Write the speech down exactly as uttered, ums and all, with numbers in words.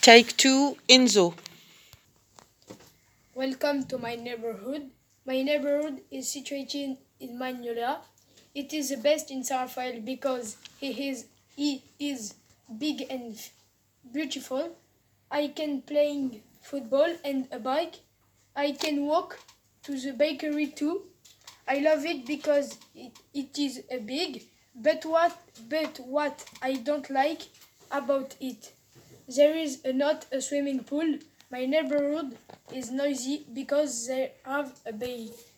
Take two, Enzo. Welcome to my neighborhood. My neighborhood is situated in Magnolia. It is the best in San Rafael because he is, he is big and beautiful. I can play football and a bike. I can walk to the bakery too. I love it because it, it is a big, but what but what I don't like about it, there is a, not a swimming pool. My neighborhood is noisy because they have a bay.